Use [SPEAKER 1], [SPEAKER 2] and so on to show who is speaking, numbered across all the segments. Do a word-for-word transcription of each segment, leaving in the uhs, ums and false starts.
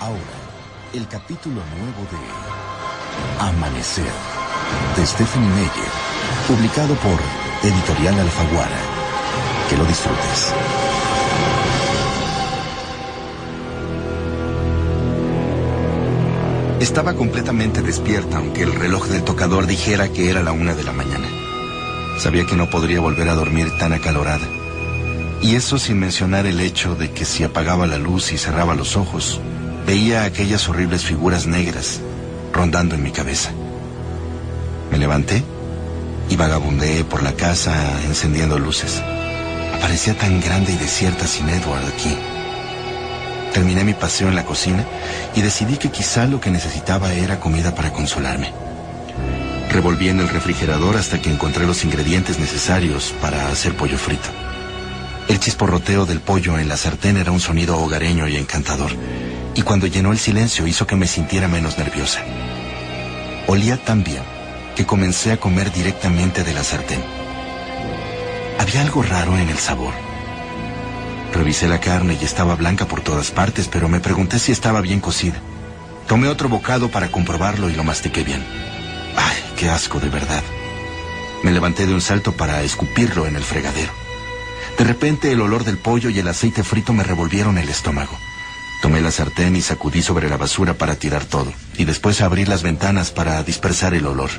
[SPEAKER 1] Ahora, el capítulo nuevo de Amanecer, de Stephanie Meyer, publicado por Editorial Alfaguara. Que lo disfrutes.
[SPEAKER 2] Estaba completamente despierta, aunque el reloj del tocador dijera que era la una de la mañana. Sabía que no podría volver a dormir tan acalorada. Y eso sin mencionar el hecho de que si apagaba la luz y cerraba los ojos, veía aquellas horribles figuras negras rondando en mi cabeza. Me levanté y vagabundeé por la casa encendiendo luces. Parecía tan grande y desierta sin Edward aquí. Terminé mi paseo en la cocina y decidí que quizá lo que necesitaba era comida para consolarme. Revolví en el refrigerador hasta que encontré los ingredientes necesarios para hacer pollo frito. El chisporroteo del pollo en la sartén era un sonido hogareño y encantador, y cuando llenó el silencio hizo que me sintiera menos nerviosa. Olía tan bien que comencé a comer directamente de la sartén. Había algo raro en el sabor. Revisé la carne y estaba blanca por todas partes, pero me pregunté si estaba bien cocida. Tomé otro bocado para comprobarlo y lo mastiqué bien. ¡Ay, qué asco de verdad! Me levanté de un salto para escupirlo en el fregadero. De repente el olor del pollo y el aceite frito me revolvieron el estómago. Tomé la sartén y sacudí sobre la basura para tirar todo, y después abrí las ventanas para dispersar el olor.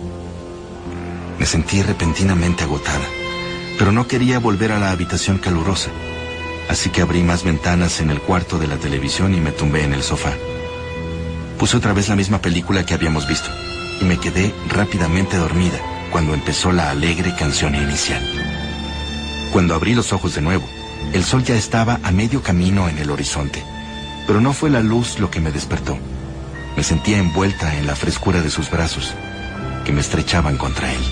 [SPEAKER 2] Me sentí repentinamente agotada, pero no quería volver a la habitación calurosa, así que abrí más ventanas en el cuarto de la televisión y me tumbé en el sofá. Puse otra vez la misma película que habíamos visto, y me quedé rápidamente dormida cuando empezó la alegre canción inicial. Cuando abrí los ojos de nuevo, el sol ya estaba a medio camino en el horizonte, pero no fue la luz lo que me despertó. Me sentía envuelta en la frescura de sus brazos, que me estrechaban contra él.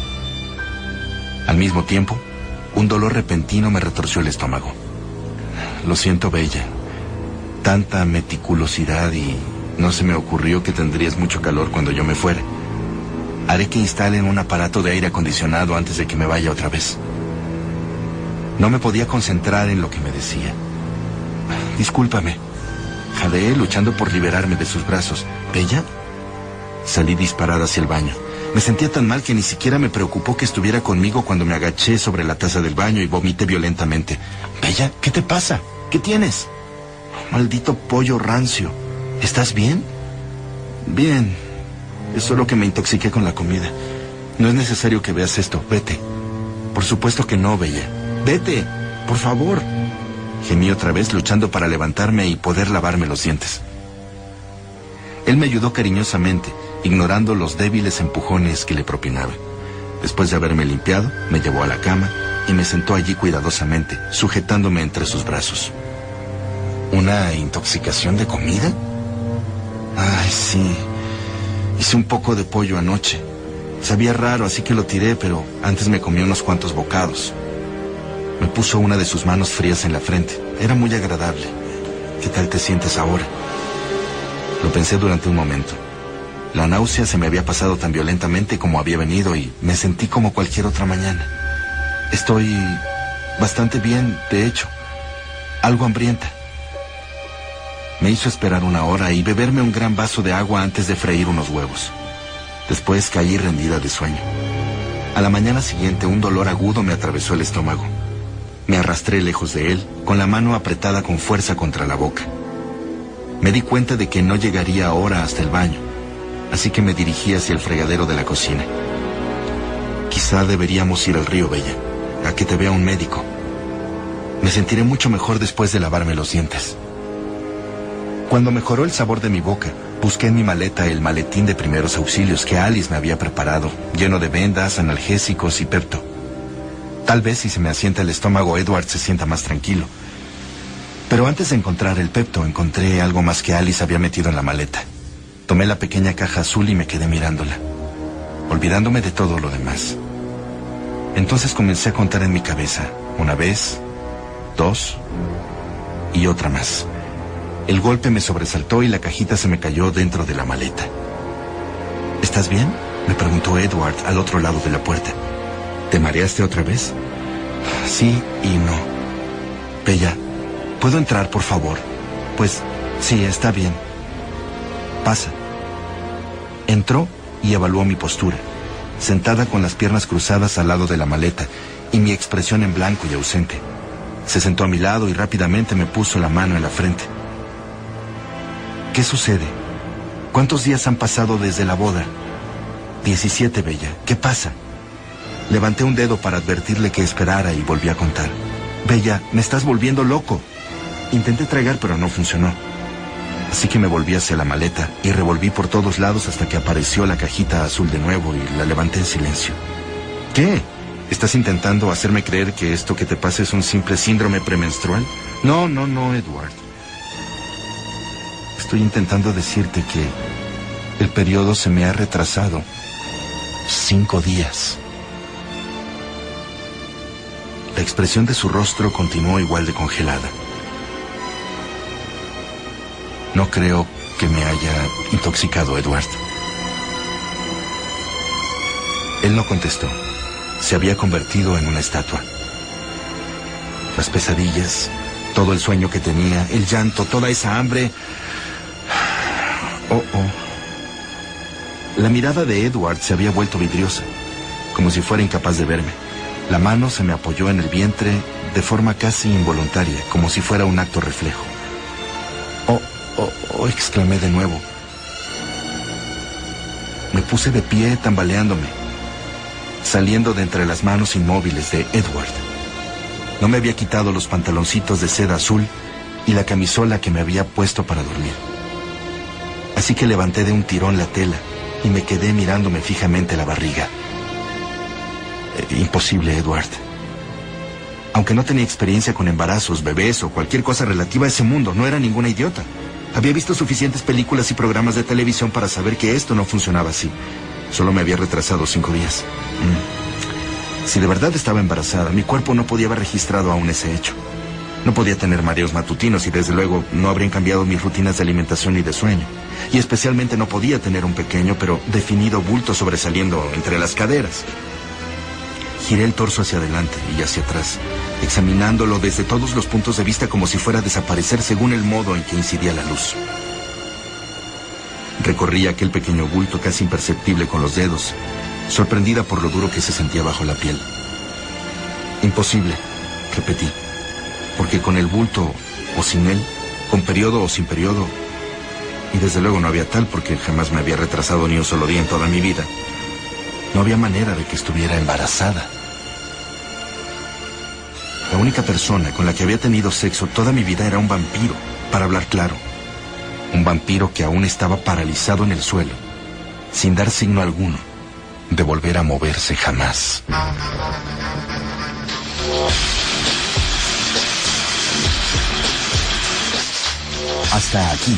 [SPEAKER 2] Al mismo tiempo, un dolor repentino me retorció el estómago. Lo siento, Bella. Tanta meticulosidad y no se me ocurrió que tendrías mucho calor cuando yo me fuera. Haré que instalen un aparato de aire acondicionado antes de que me vaya otra vez. No me podía concentrar en lo que me decía. Discúlpame. Jadeé luchando por liberarme de sus brazos. ¿Bella? Salí disparada hacia el baño. Me sentía tan mal que ni siquiera me preocupó que estuviera conmigo cuando me agaché sobre la taza del baño y vomité violentamente. Bella, ¿qué te pasa? ¿Qué tienes? Maldito pollo rancio. ¿Estás bien? Bien. Es solo que me intoxiqué con la comida. No es necesario que veas esto. Vete. Por supuesto que no, Bella. Vete, por favor. Gemí otra vez luchando para levantarme y poder lavarme los dientes. Él me ayudó cariñosamente, ignorando los débiles empujones que le propinaba. Después de haberme limpiado, me llevó a la cama y me sentó allí cuidadosamente, sujetándome entre sus brazos. ¿Una intoxicación de comida? Ay, sí. Hice un poco de pollo anoche. Sabía raro, así que lo tiré, pero antes me comí unos cuantos bocados. Me puso una de sus manos frías en la frente. Era muy agradable. ¿Qué tal te sientes ahora? Lo pensé durante un momento. La náusea se me había pasado tan violentamente como había venido y me sentí como cualquier otra mañana. Estoy bastante bien, de hecho. Algo hambrienta. Me hizo esperar una hora y beberme un gran vaso de agua antes de freír unos huevos. Después caí rendida de sueño. A la mañana siguiente un dolor agudo me atravesó el estómago. Me arrastré lejos de él, con la mano apretada con fuerza contra la boca. Me di cuenta de que no llegaría ahora hasta el baño, así que me dirigí hacia el fregadero de la cocina. Quizá deberíamos ir al río, Bella, a que te vea un médico. Me sentiré mucho mejor después de lavarme los dientes. Cuando mejoró el sabor de mi boca, busqué en mi maleta el maletín de primeros auxilios que Alice me había preparado, lleno de vendas, analgésicos y Pepto. Tal vez si se me asienta el estómago, Edward se sienta más tranquilo. Pero antes de encontrar el Pepto, encontré algo más que Alice había metido en la maleta. Tomé la pequeña caja azul y me quedé mirándola, olvidándome de todo lo demás. Entonces comencé a contar en mi cabeza, una vez, dos y otra más. El golpe me sobresaltó y la cajita se me cayó dentro de la maleta. ¿Estás bien?, me preguntó Edward al otro lado de la puerta. ¿Te mareaste otra vez? Sí y no. Bella, ¿puedo entrar, por favor? Pues sí, está bien. Pasa. Entró y evaluó mi postura, sentada con las piernas cruzadas al lado de la maleta y mi expresión en blanco y ausente. Se sentó a mi lado y rápidamente me puso la mano en la frente. ¿Qué sucede? ¿Cuántos días han pasado desde la boda? Diecisiete, Bella. ¿Qué pasa? Levanté un dedo para advertirle que esperara y volví a contar. Bella, me estás volviendo loco. Intenté tragar, pero no funcionó. Así que me volví hacia la maleta y revolví por todos lados hasta que apareció la cajita azul de nuevo y la levanté en silencio. ¿Qué? ¿Estás intentando hacerme creer que esto que te pasa es un simple síndrome premenstrual? No, no, no, Edward. Estoy intentando decirte que el periodo se me ha retrasado cinco días. La expresión de su rostro continuó igual de congelada. No creo que me haya intoxicado, Edward. Él no contestó. Se había convertido en una estatua. Las pesadillas, todo el sueño que tenía, el llanto, toda esa hambre. Oh, oh. La mirada de Edward se había vuelto vidriosa, como si fuera incapaz de verme. La mano se me apoyó en el vientre de forma casi involuntaria, como si fuera un acto reflejo. Oh, oh, oh, exclamé de nuevo. Me puse de pie tambaleándome, saliendo de entre las manos inmóviles de Edward. No me había quitado los pantaloncitos de seda azul y la camisola que me había puesto para dormir. Así que levanté de un tirón la tela y me quedé mirándome fijamente la barriga. Eh, imposible, Edward. Aunque no tenía experiencia con embarazos, bebés o cualquier cosa relativa a ese mundo, no era ninguna idiota. Había visto suficientes películas y programas de televisión para saber que esto no funcionaba así. Solo me había retrasado cinco días. Mm. Si de verdad estaba embarazada, mi cuerpo no podía haber registrado aún ese hecho. No podía tener mareos matutinos y desde luego no habrían cambiado mis rutinas de alimentación y de sueño. Y especialmente no podía tener un pequeño pero definido bulto sobresaliendo entre las caderas. Giré el torso hacia adelante y hacia atrás, examinándolo desde todos los puntos de vista como si fuera a desaparecer según el modo en que incidía la luz. Recorrí aquel pequeño bulto casi imperceptible con los dedos, sorprendida por lo duro que se sentía bajo la piel. Imposible, repetí, porque con el bulto o sin él, con periodo o sin periodo, y desde luego no había tal porque jamás me había retrasado ni un solo día en toda mi vida, no había manera de que estuviera embarazada. La única persona con la que había tenido sexo toda mi vida era un vampiro, para hablar claro. Un vampiro que aún estaba paralizado en el suelo, sin dar signo alguno de volver a moverse jamás.
[SPEAKER 1] Hasta aquí.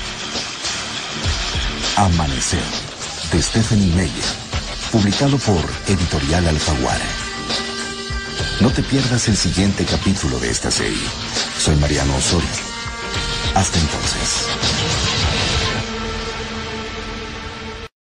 [SPEAKER 1] Amanecer, de Stephenie Meyer, publicado por Editorial Alfaguara. No te pierdas el siguiente capítulo de esta serie. Soy Mariano Osorio. Hasta entonces.